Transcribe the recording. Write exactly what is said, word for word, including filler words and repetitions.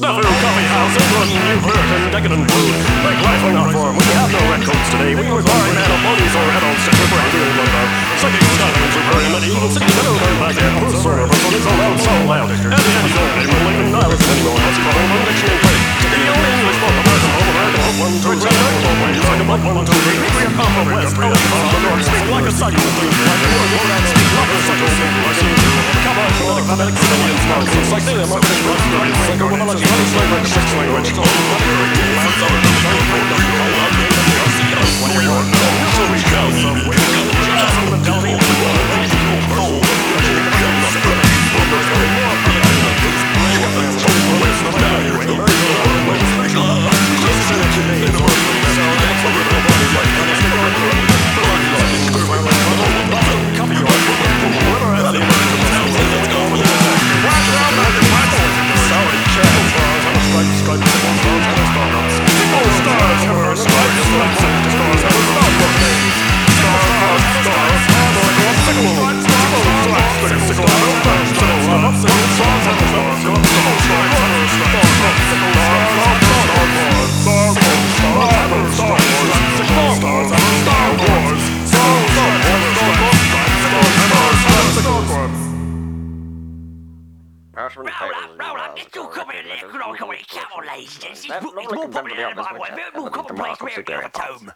Snafu Coffee House, England, you've heard and decadent food. Make life an art form, we have no red coats today. We require nano bodies or adults to prepare real love about. Psychic Scotland's referring medieval city middlemen back then. Who's sort of person is so loud, so loud. And the end of the will even nihilist anymore. Let's call him one dictionary plate. The only English book of person over there to hope one, two, three, four ways. Like a butt, one, two, three. We are come from west, out from the north. Speak like a cycle, like a word, word, and speak like a cycle. Come on, like phonetic civilians, nonsense. Like they are marketing like stories. Like a woman like honey slavery, sex language. So we go somewhere. Roll up, it's all coming in there, good old comedy, come on ladies and gents, it's more popular than my way, more commonplace rarity of a tome.